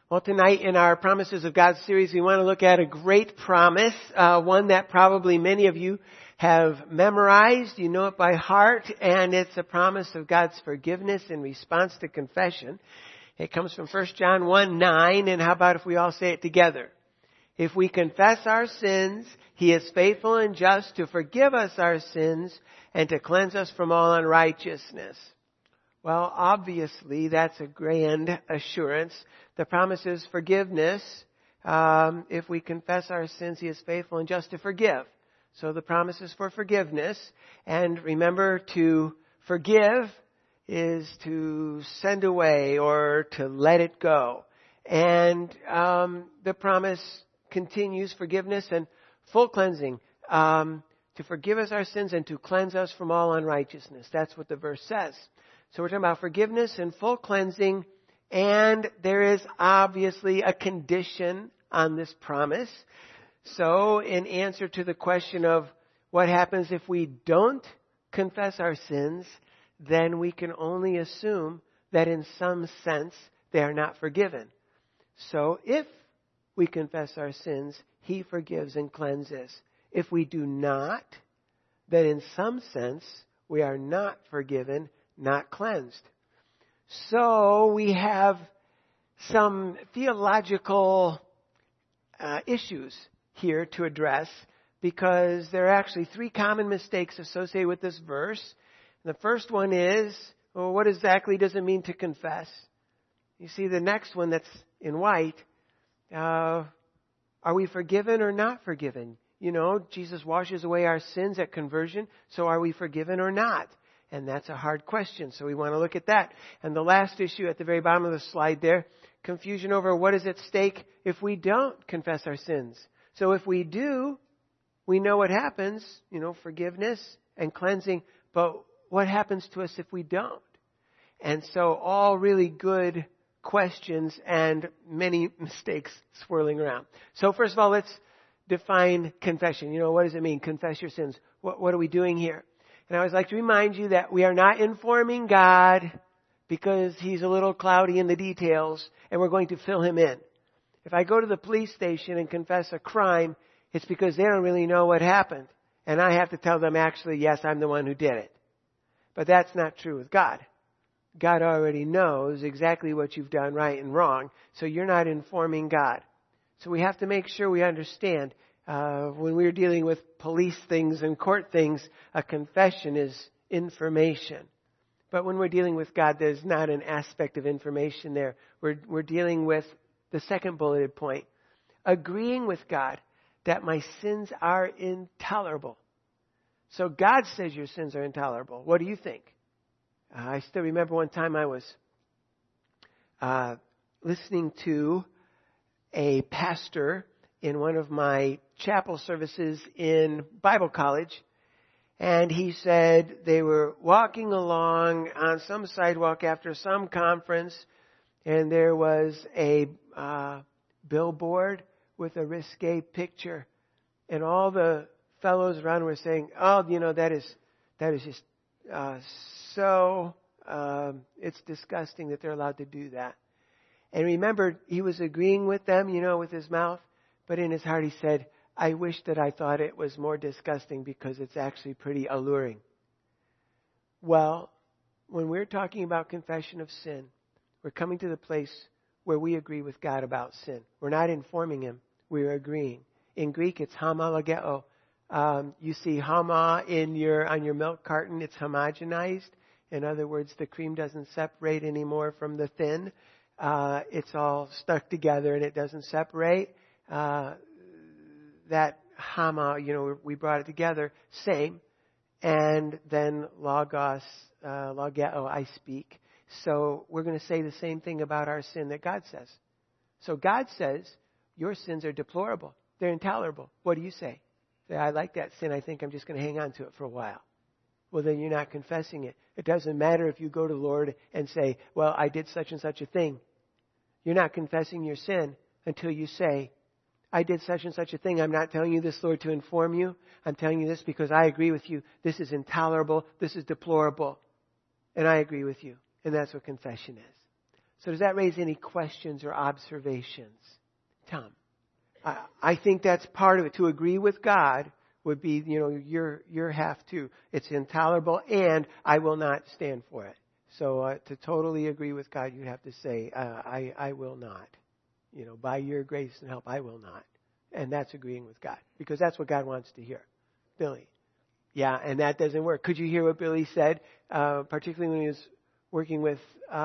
Well, tonight in our Promises of God series, we want to look at a great promise, one that probably many of you have memorized. You know it by heart, and it's a promise of God's forgiveness in response to confession. It comes from 1 John 1:9, and how about if we all say it together? If we confess our sins, He is faithful and just to forgive us our sins and to cleanse us from all unrighteousness. Well, obviously, that's a grand assurance. The promise is forgiveness. If we confess our sins, He is faithful and just to forgive. So the promise is for forgiveness. And remember, to forgive is to send away or to let it go. And the promise continues forgiveness and full cleansing. To forgive us our sins and to cleanse us from all unrighteousness. That's what the verse says. So we're talking about forgiveness and full cleansing, and there is obviously a condition on this promise. So in answer to the question of what happens if we don't confess our sins, then we can only assume that in some sense they are not forgiven. So if we confess our sins, He forgives and cleanses. If we do not, then in some sense we are not forgiven, not cleansed. So we have some theological issues here to address, because there are actually three common mistakes associated with this verse. The first one is, well, what exactly does it mean to confess? You see the next one that's in white, are we forgiven or not forgiven? You know, Jesus washes away our sins at conversion, so are we forgiven or not? And that's a hard question, so we want to look at that. And the last issue at the very bottom of the slide there, confusion over what is at stake if we don't confess our sins. So if we do, we know what happens, forgiveness and cleansing, but what happens to us if we don't? And so all really good questions and many mistakes swirling around. So first of all, let's define confession. What does it mean? Confess your sins. What are we doing here? And I always like to remind you that we are not informing God because He's a little cloudy in the details and we're going to fill Him in. If I go to the police station and confess a crime, it's because they don't really know what happened. And I have to tell them, actually, yes, I'm the one who did it. But that's not true with God. God already knows exactly what you've done right and wrong, so you're not informing God. So we have to make sure we understand when we're dealing with police things and court things, a confession is information. But when we're dealing with God, there's not an aspect of information there. We're dealing with the second bulleted point, agreeing with God that my sins are intolerable. So God says your sins are intolerable. What do you think? I still remember one time I was listening to a pastor in one of my chapel services in Bible college, and he said they were walking along on some sidewalk after some conference, and there was a billboard with a risque picture, and all the fellows around were saying, "Oh, that is just so it's disgusting that they're allowed to do that." And remember, he was agreeing with them, with his mouth. But in his heart he said, I wish that I thought it was more disgusting because it's actually pretty alluring. Well, when we're talking about confession of sin, we're coming to the place where we agree with God about sin. We're not informing Him. We're agreeing. In Greek, it's homologeo. You see hama on your milk carton. It's homogenized. In other words, the cream doesn't separate anymore from the thin. It's all stuck together and it doesn't separate. That hama, we brought it together, same. And then logos, logeo, I speak. So we're going to say the same thing about our sin that God says. So God says, your sins are deplorable. They're intolerable. What do you say? I like that sin. I think I'm just going to hang on to it for a while. Well, then you're not confessing it. It doesn't matter if you go to the Lord and say, well, I did such and such a thing. You're not confessing your sin until you say, I did such and such a thing. I'm not telling you this, Lord, to inform you. I'm telling you this because I agree with you. This is intolerable. This is deplorable. And I agree with you. And that's what confession is. So does that raise any questions or observations? Tom? I think that's part of it. To agree with God would be, your half too. It's intolerable and I will not stand for it. So to totally agree with God, you'd have to say, I will not. By your grace and help, I will not. And that's agreeing with God because that's what God wants to hear. Billy. Yeah, and that doesn't work. Could you hear what Billy said, particularly when he was working with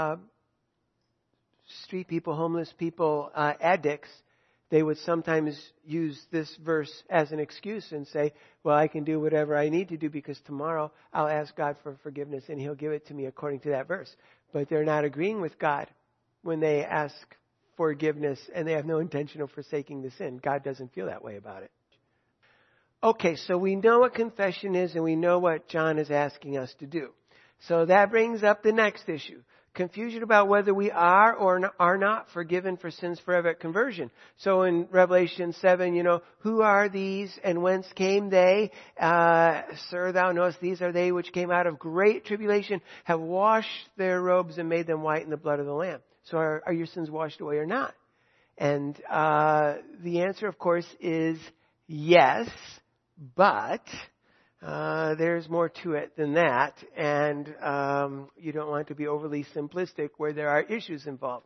street people, homeless people, addicts? They would sometimes use this verse as an excuse and say, well, I can do whatever I need to do because tomorrow I'll ask God for forgiveness and He'll give it to me according to that verse. But they're not agreeing with God when they ask forgiveness and they have no intention of forsaking the sin. God doesn't feel that way about it. Okay, so we know what confession is and we know what John is asking us to do. So that brings up the next issue. Confusion about whether we are or are not forgiven for sins forever at conversion. So in Revelation 7, who are these and whence came they? Sir, thou knowest these are they which came out of great tribulation, have washed their robes and made them white in the blood of the Lamb. So are your sins washed away or not? And the answer, of course, is yes, but there's more to it than that, and you don't want to be overly simplistic where there are issues involved.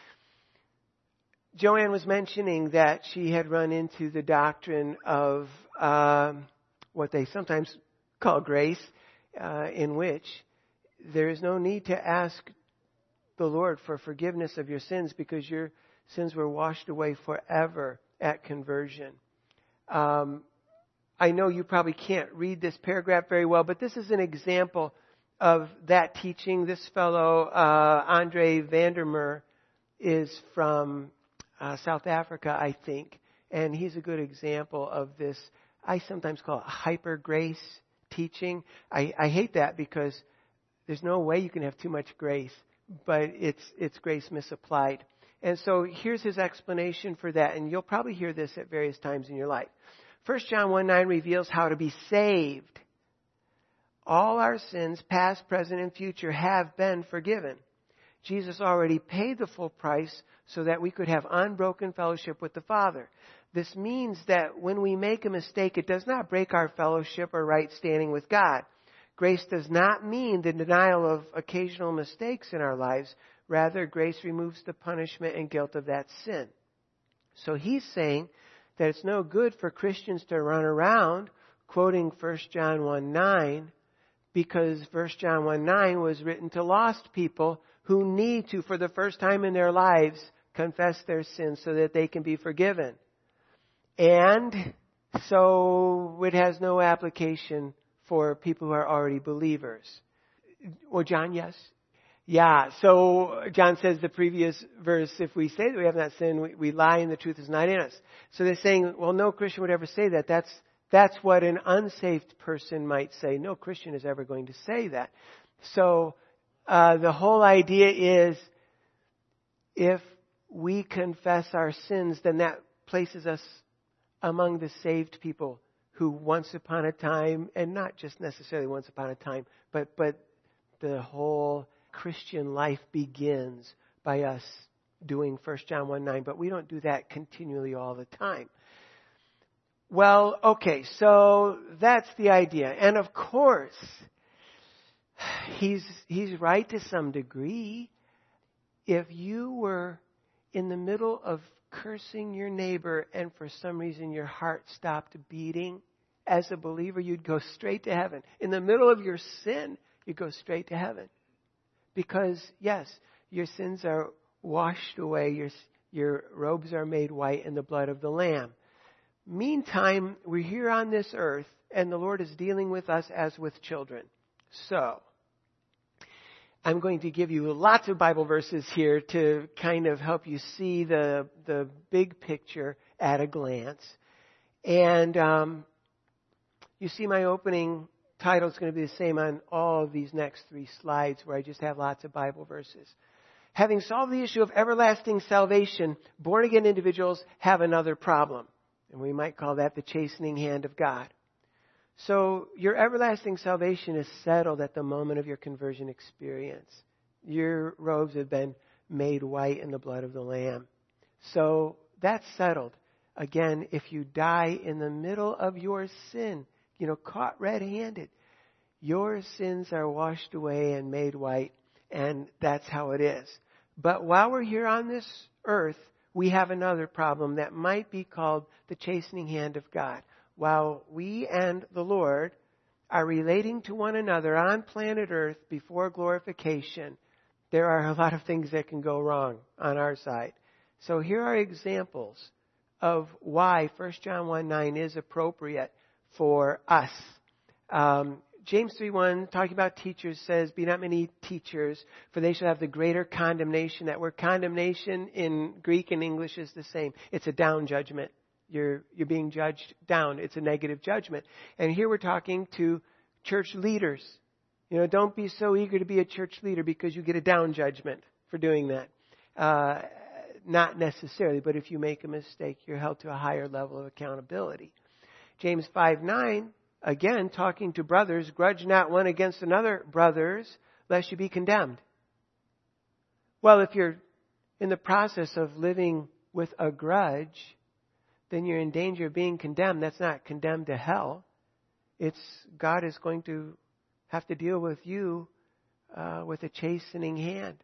Joanne was mentioning that she had run into the doctrine of what they sometimes call grace, in which there is no need to ask the Lord for forgiveness of your sins because your sins were washed away forever at conversion. I know you probably can't read this paragraph very well, but this is an example of that teaching. This fellow, Andre Vandermeer, is from South Africa, I think, and he's a good example of this. I sometimes call it hyper grace teaching. I hate that because there's no way you can have too much grace, but it's grace misapplied. And so here's his explanation for that, and you'll probably hear this at various times in your life. 1 John 1:9 reveals how to be saved. All our sins, past, present, and future, have been forgiven. Jesus already paid the full price so that we could have unbroken fellowship with the Father. This means that when we make a mistake, it does not break our fellowship or right standing with God. Grace does not mean the denial of occasional mistakes in our lives. Rather, grace removes the punishment and guilt of that sin. So he's saying that it's no good for Christians to run around quoting 1 John 1:9 because 1 John 1:9 was written to lost people who need to, for the first time in their lives, confess their sins so that they can be forgiven. And so it has no application for people who are already believers. Well, John, yes? Yeah, so John says the previous verse, if we say that we have not sinned, we lie and the truth is not in us. So they're saying, well, no Christian would ever say that. That's what an unsaved person might say. No Christian is ever going to say that. So the whole idea is if we confess our sins, then that places us among the saved people who once upon a time, and not just necessarily once upon a time, but the whole Christian life begins by us doing 1 John 1:9, but we don't do that continually all the time. Well, okay, so that's the idea. And of course, he's right to some degree. If you were in the middle of cursing your neighbor and for some reason your heart stopped beating, as a believer, you'd go straight to heaven. In the middle of your sin, you'd go straight to heaven. Because, yes, your sins are washed away. Your robes are made white in the blood of the Lamb. Meantime, we're here on this earth, and the Lord is dealing with us as with children. So, I'm going to give you lots of Bible verses here to kind of help you see the big picture at a glance. And you see my opening title is going to be the same on all of these next 3 slides where I just have lots of Bible verses. Having solved the issue of everlasting salvation, born-again individuals have another problem. And we might call that the chastening hand of God. So your everlasting salvation is settled at the moment of your conversion experience. Your robes have been made white in the blood of the Lamb. So that's settled. Again, if you die in the middle of your sin, caught red-handed, your sins are washed away and made white, and that's how it is. But while we're here on this earth, we have another problem that might be called the chastening hand of God. While we and the Lord are relating to one another on planet Earth before glorification, there are a lot of things that can go wrong on our side. So here are examples of why 1 John 1:9 is appropriate for us. James 3:1, talking about teachers, says, "Be not many teachers, for they shall have the greater condemnation." That word condemnation in Greek and English is the same. It's a down judgment. You're being judged down. It's a negative judgment. And here we're talking to church leaders. Don't be so eager to be a church leader because you get a down judgment for doing that. Not necessarily, but if you make a mistake, you're held to a higher level of accountability. James 5:9, again, talking to brothers, "Grudge not one against another, brothers, lest you be condemned." Well, if you're in the process of living with a grudge, then you're in danger of being condemned. That's not condemned to hell. It's God is going to have to deal with you with a chastening hand.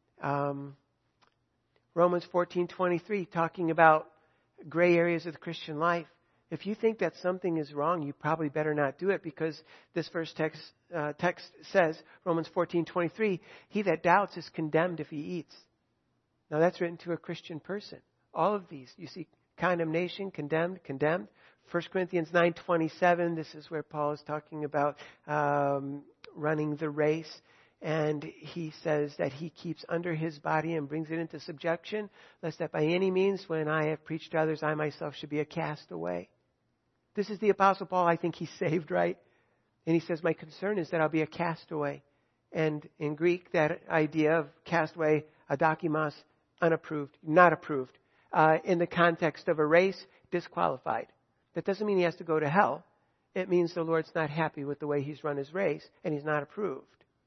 Romans 14:23, talking about gray areas of the Christian life. If you think that something is wrong, you probably better not do it, because this first text says, Romans 14:23, "He that doubts is condemned if he eats." Now that's written to a Christian person. All of these, you see condemnation, condemned. 1 Corinthians 9:27, this is where Paul is talking about running the race. And he says that he keeps under his body and brings it into subjection, lest that by any means, when I have preached to others, I myself should be a castaway. This is the Apostle Paul. I think he's saved, right? And he says, my concern is that I'll be a castaway. And in Greek, that idea of castaway, adokimos, unapproved, not approved. In the context of a race, disqualified. That doesn't mean he has to go to hell. It means the Lord's not happy with the way he's run his race, and he's not approved.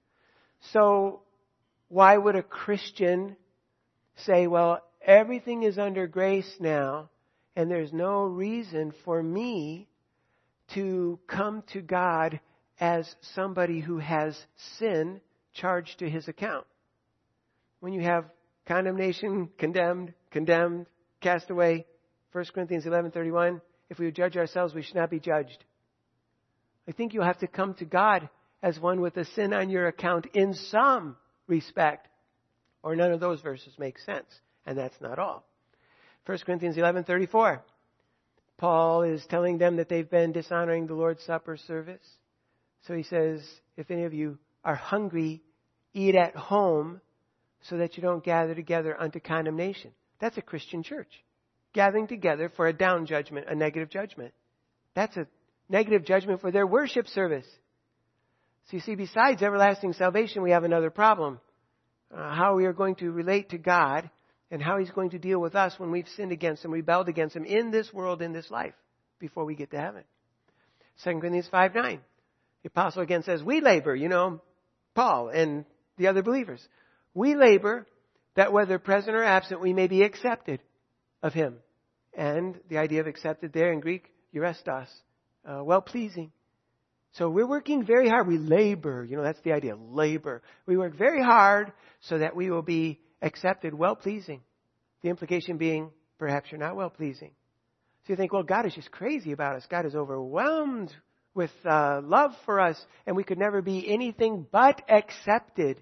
So why would a Christian say, well, everything is under grace now, and there's no reason for me to come to God as somebody who has sin charged to his account? When you have condemnation, condemned, cast away, 1 Corinthians 11:31, if we would judge ourselves, we should not be judged. I think you'll have to come to God as one with a sin on your account in some respect, or none of those verses make sense, and that's not all. 1 Corinthians 11:34, Paul is telling them that they've been dishonoring the Lord's Supper service. So he says, if any of you are hungry, eat at home, so that you don't gather together unto condemnation. That's a Christian church, gathering together for a down judgment, a negative judgment. That's a negative judgment for their worship service. So you see, besides everlasting salvation, we have another problem. How we are going to relate to God and how He's going to deal with us when we've sinned against Him, rebelled against Him in this world, in this life, before we get to heaven. 2 Corinthians 5:9. The apostle again says, we labor, Paul and the other believers. We labor that whether present or absent, we may be accepted of Him. And the idea of accepted there in Greek, eurestos, well-pleasing. So we're working very hard. We labor. That's the idea, labor. We work very hard so that we will be accepted, well-pleasing. The implication being, perhaps you're not well-pleasing. So you think, well, God is just crazy about us. God is overwhelmed with love for us, and we could never be anything but accepted.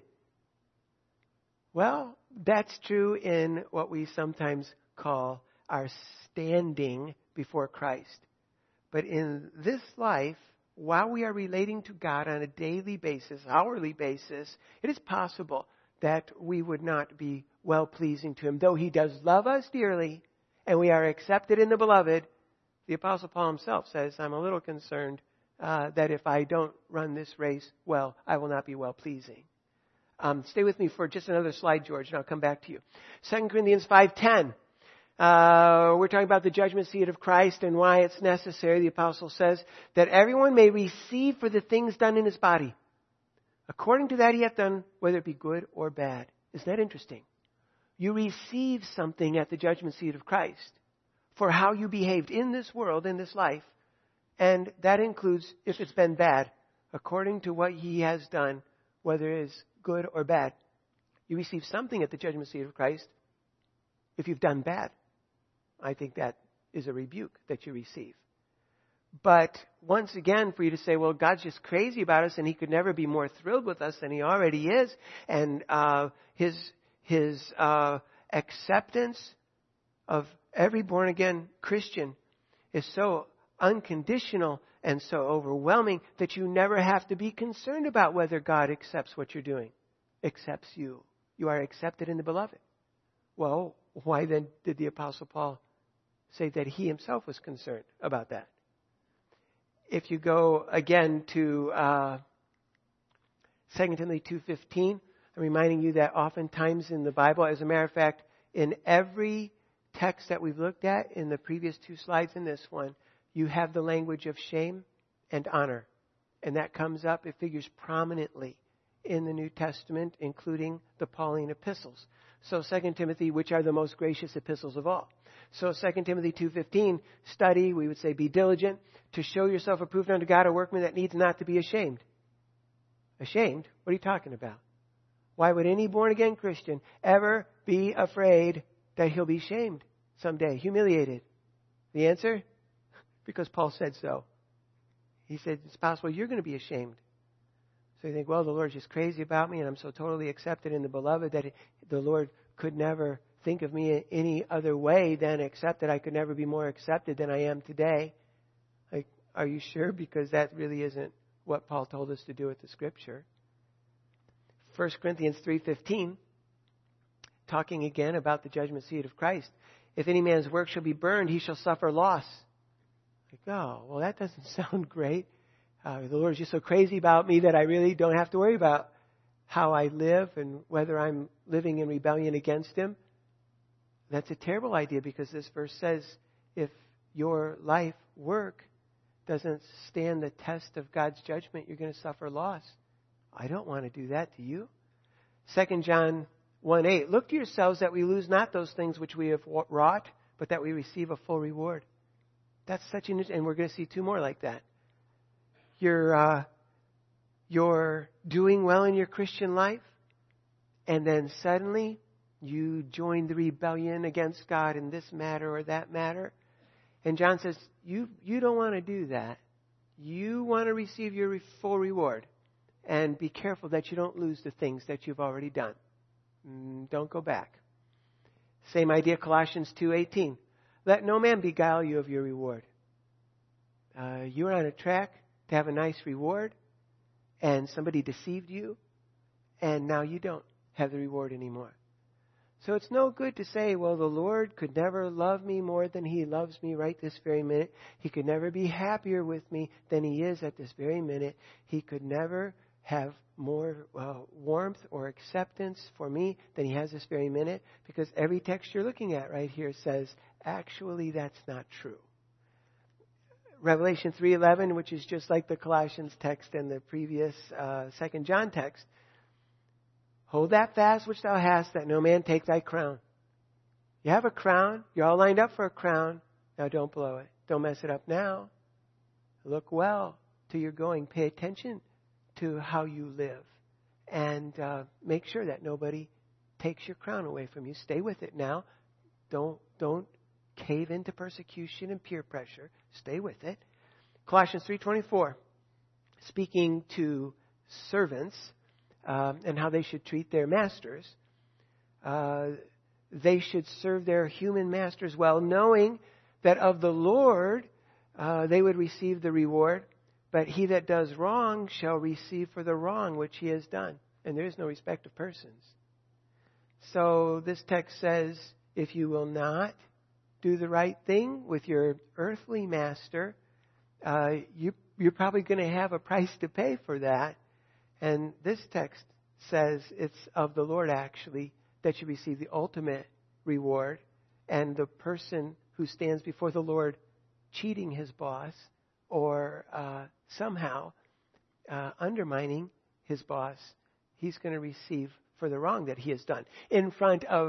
Well, that's true in what we sometimes call our standing before Christ. But in this life, while we are relating to God on a daily basis, hourly basis, it is possible that we would not be well-pleasing to Him. Though He does love us dearly and we are accepted in the beloved, the Apostle Paul himself says, I'm a little concerned that if I don't run this race well, I will not be well-pleasing. Stay with me for just another slide, George, and I'll come back to you. 2 Corinthians 5:10. We're talking about the judgment seat of Christ and why it's necessary. The apostle says that everyone may receive for the things done in his body, according to that he hath done, whether it be good or bad. Isn't that interesting? You receive something at the judgment seat of Christ for how you behaved in this world, in this life. And that includes if it's been bad, according to what He has done, whether it is good or bad. You receive something at the judgment seat of Christ if you've done bad. I think that is a rebuke that you receive. But once again, for you to say, well, God's just crazy about us and He could never be more thrilled with us than He already is. And His acceptance of every born-again Christian is so unconditional and so overwhelming that you never have to be concerned about whether God accepts what you're doing, accepts you. You are accepted in the beloved. Well, why then did the Apostle Paul say that he himself was concerned about that? If you go again to 2 Timothy 2:15, I'm reminding you that oftentimes in the Bible, as a matter of fact, in every text that we've looked at in the previous two slides in this one, you have the language of shame and honor. And that comes up, it figures prominently in the New Testament, including the Pauline epistles. So 2 Timothy, which are the most gracious epistles of all. So 2 Timothy 2:15, study, we would say be diligent, to show yourself approved unto God, a workman that needs not to be ashamed. Ashamed? What are you talking about? Why would any born-again Christian ever be afraid that he'll be shamed someday, humiliated? The answer? Because Paul said so. He said, it's possible you're going to be ashamed. So you think, well, the Lord's just crazy about me and I'm so totally accepted in the beloved that the Lord could never think of me any other way than accept that I could never be more accepted than I am today. Like, are you sure? Because that really isn't what Paul told us to do with the Scripture. 1 Corinthians 3:15, talking again about the judgment seat of Christ. If any man's work shall be burned, he shall suffer loss. Like, oh, well, that doesn't sound great. The Lord's just so crazy about me that I really don't have to worry about how I live and whether I'm living in rebellion against Him. That's a terrible idea because this verse says if your life work doesn't stand the test of God's judgment, you're going to suffer loss. I don't want to do that to you. 2 John 1:8, look to yourselves that we lose not those things which we have wrought, but that we receive a full reward. That's such an, and we're going to see two more like that. You're doing well in your Christian life, and then suddenly you join the rebellion against God in this matter or that matter. And John says, you don't want to do that. You want to receive your full reward. And be careful that you don't lose the things that you've already done. Don't go back. Same idea, Colossians 2:18. Let no man beguile you of your reward. You're on a track to have a nice reward, and somebody deceived you, and now you don't have the reward anymore. So it's no good to say, well, the Lord could never love me more than He loves me right this very minute. He could never be happier with me than He is at this very minute. He could never have more warmth or acceptance for me than He has this very minute, because every text you're looking at right here says, actually, that's not true. Revelation 3:11, which is just like the Colossians text and the previous 2 John text. Hold that fast which thou hast, that no man take thy crown. You have a crown. You're all lined up for a crown. Now don't blow it. Don't mess it up now. Look well till you're going. Pay attention to how you live. And make sure that nobody takes your crown away from you. Stay with it now. Don't cave into persecution and peer pressure. Stay with it. Colossians 3:24, speaking to servants and how they should treat their masters. They should serve their human masters well, knowing that of the Lord they would receive the reward, but he that does wrong shall receive for the wrong which he has done. And there is no respect of persons. So this text says, if you will not do the right thing with your earthly master, you're probably going to have a price to pay for that. And this text says it's of the Lord, actually, that you receive the ultimate reward. And the person who stands before the Lord cheating his boss or somehow undermining his boss, he's going to receive for the wrong that he has done in front of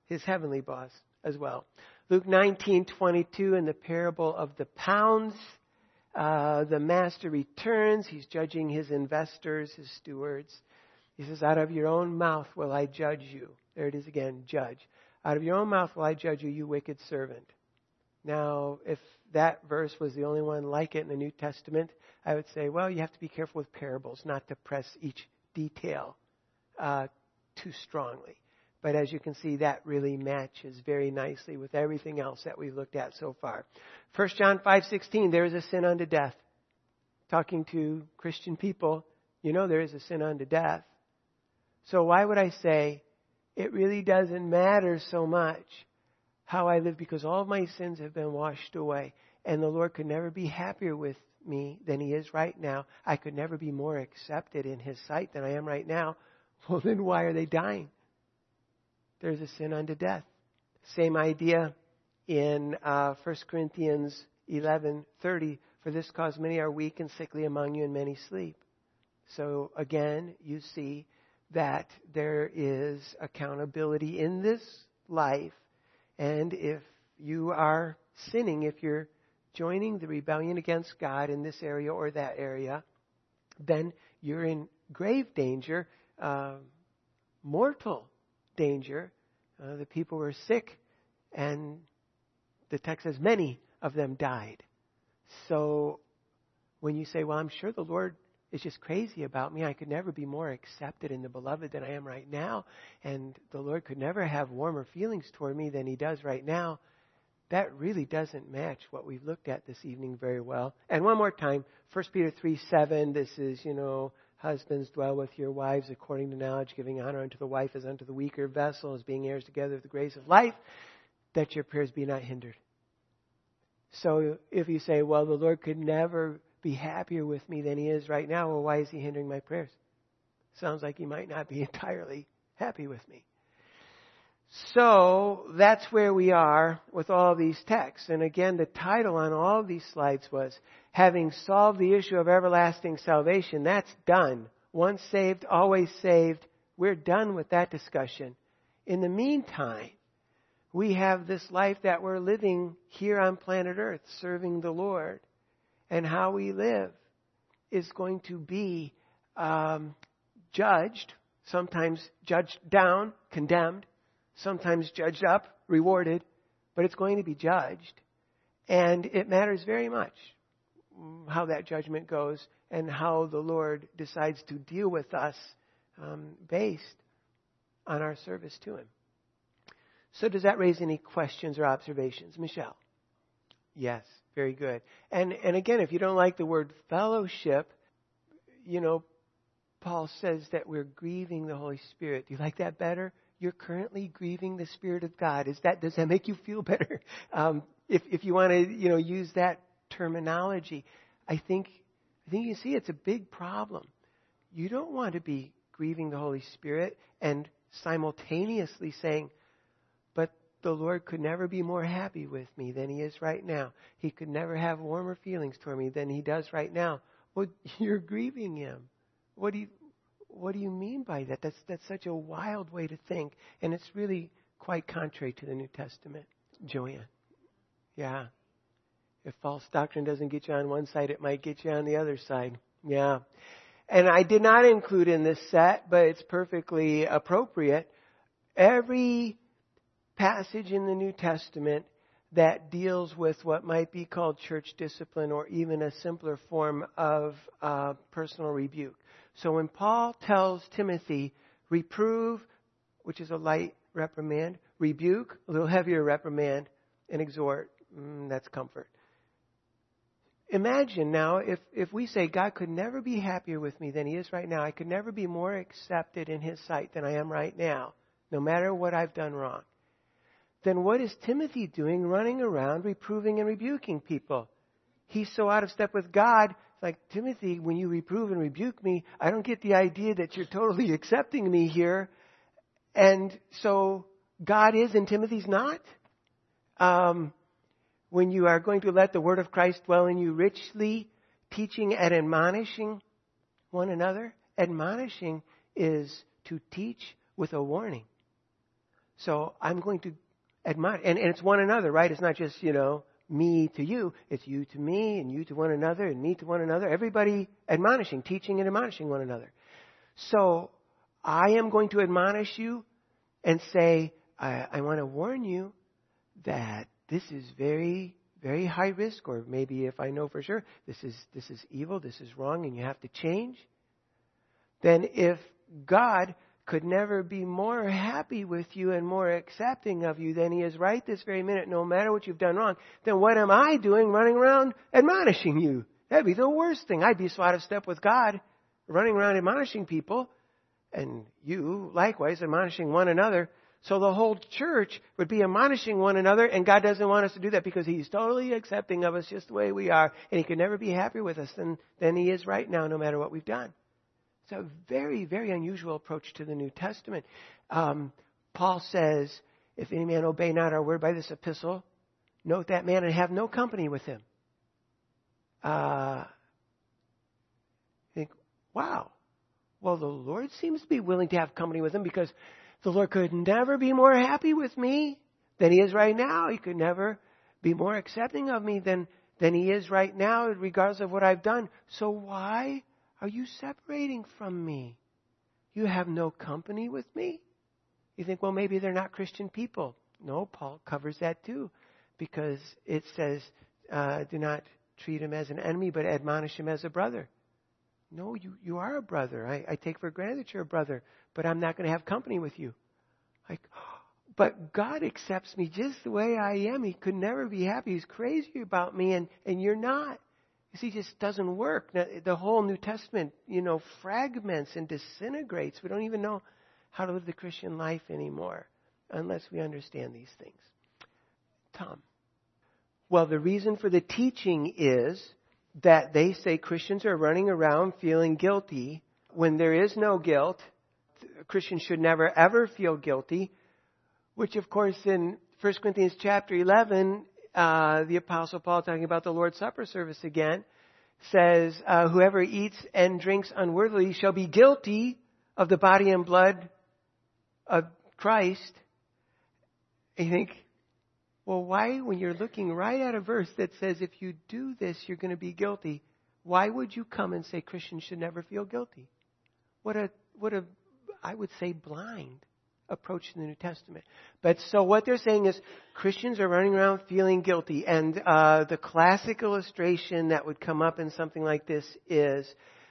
his heavenly boss as well. Luke 19:22 in the parable of the pounds, the master returns. He's judging his investors, his stewards. He says, out of your own mouth will I judge you. There it is again, judge. Out of your own mouth will I judge you, you wicked servant. Now, if that verse was the only one like it in the New Testament, I would say, well, you have to be careful with parables, not to press each detail too strongly. But as you can see, that really matches very nicely with everything else that we've looked at so far. 1 John 5:16, there is a sin unto death. Talking to Christian people, you know there is a sin unto death. So why would I say it really doesn't matter so much how I live, because all of my sins have been washed away, and the Lord could never be happier with me than he is right now. I could never be more accepted in his sight than I am right now. Well, then why are they dying? There's a sin unto death. Same idea in 1 Corinthians 11:30. For this cause many are weak and sickly among you, and many sleep. So again, you see that there is accountability in this life. And if you are sinning, if you're joining the rebellion against God in this area or that area, then you're in grave danger, mortal danger. The people were sick, and the text says many of them died. So when you say, well, I'm sure the Lord is just crazy about me, I could never be more accepted in the beloved than I am right now, and the Lord could never have warmer feelings toward me than he does right now, that really doesn't match what we've looked at this evening very well. And one more time, 1 Peter 3:7, this is, husbands, dwell with your wives according to knowledge, giving honor unto the wife as unto the weaker vessel, as being heirs together of the grace of life, that your prayers be not hindered. So if you say, well, the Lord could never be happier with me than he is right now, well, why is he hindering my prayers? Sounds like he might not be entirely happy with me. So that's where we are with all these texts. And again, the title on all of these slides was, having solved the issue of everlasting salvation. That's done. Once saved, always saved. We're done with that discussion. In the meantime, we have this life that we're living here on planet Earth, serving the Lord. And how we live is going to be judged, sometimes judged down, condemned, sometimes judged up, rewarded, but it's going to be judged. And it matters very much how that judgment goes and how the Lord decides to deal with us based on our service to him. So does that raise any questions or observations? Michelle? Yes, very good. And again, if you don't like the word fellowship, Paul says that we're grieving the Holy Spirit. Do you like that better? You're currently grieving the Spirit of God. Does that make you feel better? If you want to, use that terminology, I think you see it's a big problem. You don't want to be grieving the Holy Spirit and simultaneously saying, but the Lord could never be more happy with me than he is right now. He could never have warmer feelings toward me than he does right now. Well, you're grieving him. What do you mean by that? That's such a wild way to think, and it's really quite contrary to the New Testament. Joanne. Yeah. If false doctrine doesn't get you on one side, it might get you on the other side. Yeah. And I did not include in this set, but it's perfectly appropriate, every passage in the New Testament that deals with what might be called church discipline or even a simpler form of personal rebuke. So when Paul tells Timothy, reprove, which is a light reprimand, rebuke, a little heavier reprimand, and exhort, that's comfort. Imagine now if we say God could never be happier with me than he is right now. I could never be more accepted in his sight than I am right now, no matter what I've done wrong. Then what is Timothy doing running around reproving and rebuking people? He's so out of step with God. Like, Timothy, when you reprove and rebuke me, I don't get the idea that you're totally accepting me here. And so God is and Timothy's not. When you are going to let the word of Christ dwell in you richly, teaching and admonishing one another. Admonishing is to teach with a warning. So I'm going to admonish. And it's one another, right? It's not just, me to you. It's you to me and you to one another and me to one another. Everybody admonishing, teaching and admonishing one another. So I am going to admonish you and say, I want to warn you that this is very, very high risk, or maybe if I know for sure, this is evil, this is wrong, and you have to change. Then if God could never be more happy with you and more accepting of you than He is right this very minute, no matter what you've done wrong, then what am I doing running around admonishing you? That'd be the worst thing. I'd be so out of step with God, running around admonishing people, and you likewise admonishing one another. So the whole church would be admonishing one another, and God doesn't want us to do that because He's totally accepting of us just the way we are, and He could never be happier with us than He is right now, no matter what we've done. It's a very, very unusual approach to the New Testament. Paul says, if any man obey not our word by this epistle, note that man and have no company with him. Think, wow. Well, the Lord seems to be willing to have company with him because the Lord could never be more happy with me than He is right now. He could never be more accepting of me than He is right now, regardless of what I've done. So why are you separating from me? You have no company with me? You think, well, maybe they're not Christian people. No, Paul covers that too, because it says, do not treat him as an enemy, but admonish him as a brother. No, you are a brother. I take for granted that you're a brother, but I'm not going to have company with you. But God accepts me just the way I am. He could never be happy. He's crazy about me, and you're not. You see, it just doesn't work. Now, the whole New Testament, fragments and disintegrates. We don't even know how to live the Christian life anymore unless we understand these things. Tom. Well, the reason for the teaching is that they say Christians are running around feeling guilty when there is no guilt. Christians should never, ever feel guilty, which, of course, in 1 Corinthians chapter 11, the Apostle Paul, talking about the Lord's Supper service again, says, whoever eats and drinks unworthily shall be guilty of the body and blood of Christ. And you think, well, why, when you're looking right at a verse that says if you do this, you're going to be guilty, why would you come and say Christians should never feel guilty? What a I would say, blind approach to the New Testament. But so what they're saying is Christians are running around feeling guilty. And the classic illustration that would come up in something like this is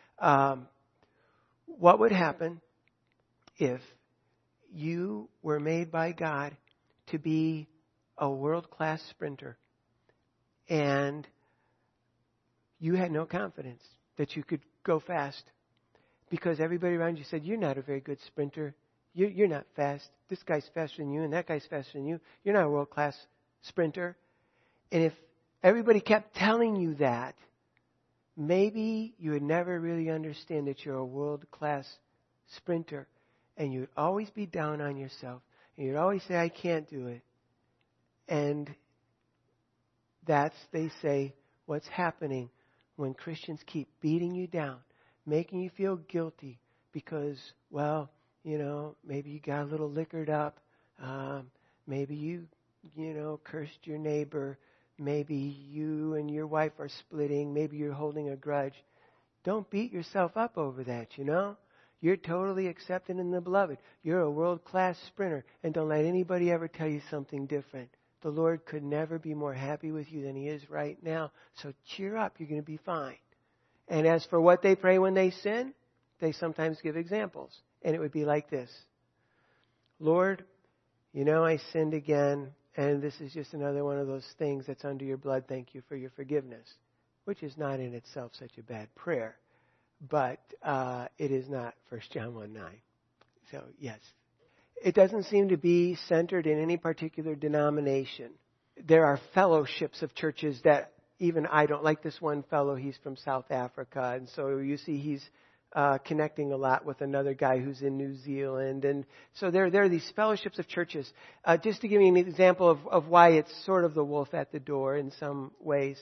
what would happen if you were made by God to be a world-class sprinter and you had no confidence that you could go fast because everybody around you said, you're not a very good sprinter. You're not fast. This guy's faster than you and that guy's faster than you. You're not a world-class sprinter. And if everybody kept telling you that, maybe you would never really understand that you're a world-class sprinter. And you'd always be down on yourself. And you'd always say, I can't do it. And that's, they say, what's happening when Christians keep beating you down, making you feel guilty because, well, maybe you got a little liquored up. Maybe you cursed your neighbor. Maybe you and your wife are splitting. Maybe you're holding a grudge. Don't beat yourself up over that, You're totally accepted in the beloved. You're a world-class sprinter. And don't let anybody ever tell you something different. The Lord could never be more happy with you than He is right now. So cheer up. You're going to be fine. And as for what they pray when they sin, they sometimes give examples. And it would be like this. Lord, I sinned again. And this is just another one of those things that's under your blood. Thank you for your forgiveness. Which is not in itself such a bad prayer. But it is not 1 John 1:9. So, yes. It doesn't seem to be centered in any particular denomination. There are fellowships of churches that even I don't like. This one fellow, he's from South Africa. And so you see he's connecting a lot with another guy who's in New Zealand. And so there are these fellowships of churches. Just to give you an example of why it's sort of the wolf at the door in some ways.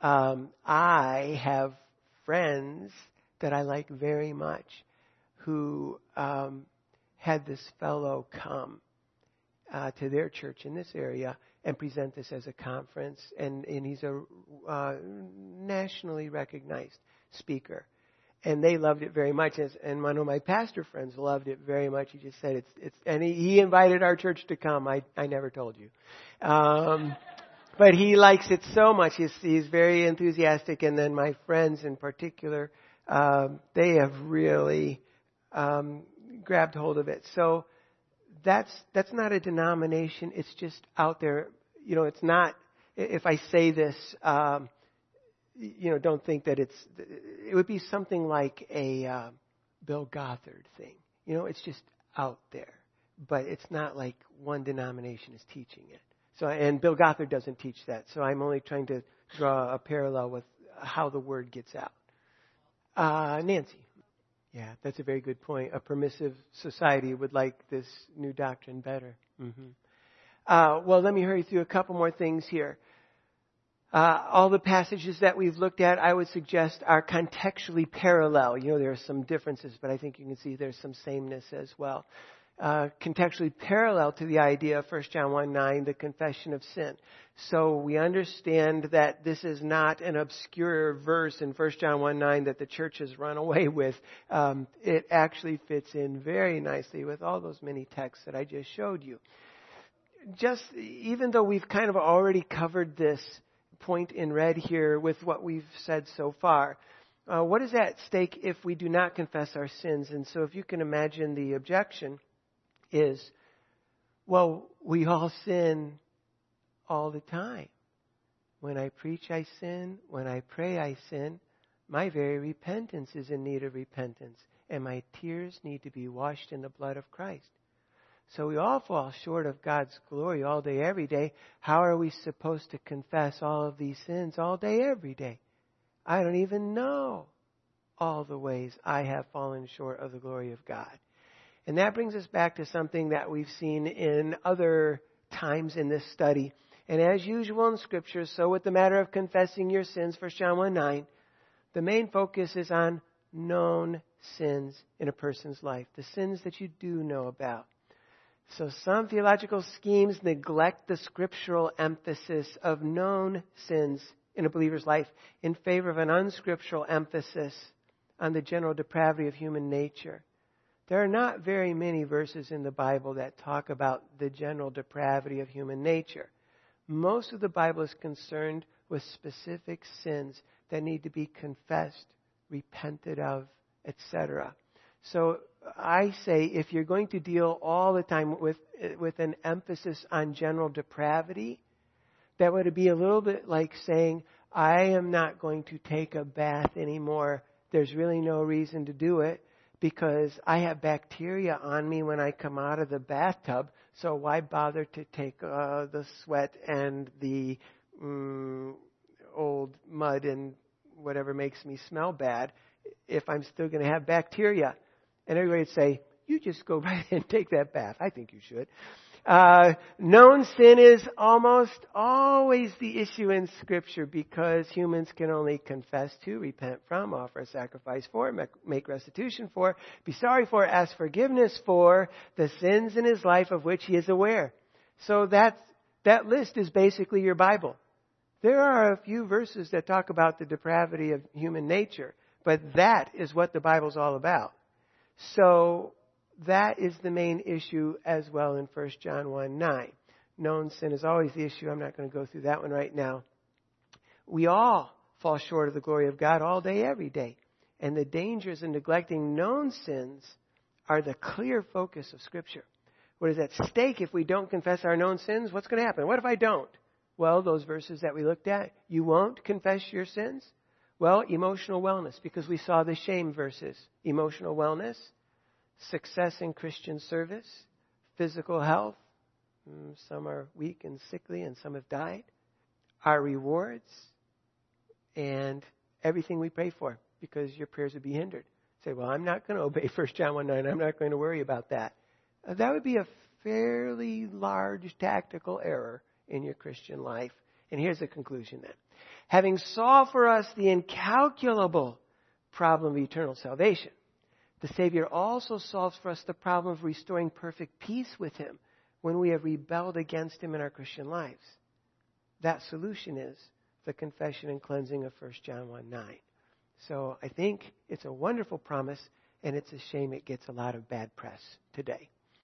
I have friends that I like very much who had this fellow come to their church in this area and present this as a conference. And he's a nationally recognized speaker. And they loved it very much. And one of my pastor friends loved it very much. He just said and he invited our church to come. I never told you. But he likes it so much. He's very enthusiastic. And then my friends in particular, they have really grabbed hold of it. So that's not a denomination. It's just out there. It's not, if I say this, don't think that it would be something like a Bill Gothard thing. It's just out there. But it's not like one denomination is teaching it. And Bill Gothard doesn't teach that. So I'm only trying to draw a parallel with how the word gets out. Nancy. Yeah, that's a very good point. A permissive society would like this new doctrine better. Well, let me hurry through a couple more things here. All the passages that we've looked at, I would suggest, are contextually parallel. There are some differences, but I think you can see there's some sameness as well. Contextually parallel to the idea of 1 John 1:9, the confession of sin. So we understand that this is not an obscure verse in 1 John 1:9 that the church has run away with. It actually fits in very nicely with all those many texts that I just showed you. Even though we've kind of already covered this point in red here with what we've said so far, what is at stake if we do not confess our sins? And so if you can imagine, the objection is, well, we all sin all the time. When I preach, I sin. When I pray, I sin. My very repentance is in need of repentance, and my tears need to be washed in the blood of Christ. So we all fall short of God's glory all day, every day. How are we supposed to confess all of these sins all day, every day? I don't even know all the ways I have fallen short of the glory of God. And that brings us back to something that we've seen in other times in this study. And as usual in Scripture, so with the matter of confessing your sins, 1 John 1:9, the main focus is on known sins in a person's life, the sins that you do know about. So some theological schemes neglect the scriptural emphasis of known sins in a believer's life in favor of an unscriptural emphasis on the general depravity of human nature. There are not very many verses in the Bible that talk about the general depravity of human nature. Most of the Bible is concerned with specific sins that need to be confessed, repented of, etc. So I say, if you're going to deal all the time with an emphasis on general depravity, that would be a little bit like saying, I am not going to take a bath anymore. There's really no reason to do it because I have bacteria on me when I come out of the bathtub. So why bother to take the sweat and the old mud and whatever makes me smell bad if I'm still going to have bacteria? And everybody would say, you just go right and take that bath. I think you should. Known sin is almost always the issue in Scripture because humans can only confess to, repent from, offer a sacrifice for, make restitution for, be sorry for, ask forgiveness for the sins in his life of which he is aware. So that list is basically your Bible. There are a few verses that talk about the depravity of human nature, but that is what the Bible's all about. So that is the main issue as well in 1 John 1:9. Known sin is always the issue. I'm not going to go through that one right now. We all fall short of the glory of God all day, every day. And the dangers in neglecting known sins are the clear focus of Scripture. What is at stake if we don't confess our known sins? What's going to happen? What if I don't? Well, those verses that we looked at, you won't confess your sins? Well, emotional wellness, because we saw the shame verses. Emotional wellness, success in Christian service, physical health. Some are weak and sickly and some have died. Our rewards and everything we pray for, because your prayers would be hindered. Say, well, I'm not going to obey 1 John 1:9. I'm not going to worry about that. That would be a fairly large tactical error in your Christian life. And here's the conclusion then. Having solved for us the incalculable problem of eternal salvation, the Savior also solves for us the problem of restoring perfect peace with Him when we have rebelled against Him in our Christian lives. That solution is the confession and cleansing of 1 John 1:9. So I think it's a wonderful promise, and it's a shame it gets a lot of bad press today.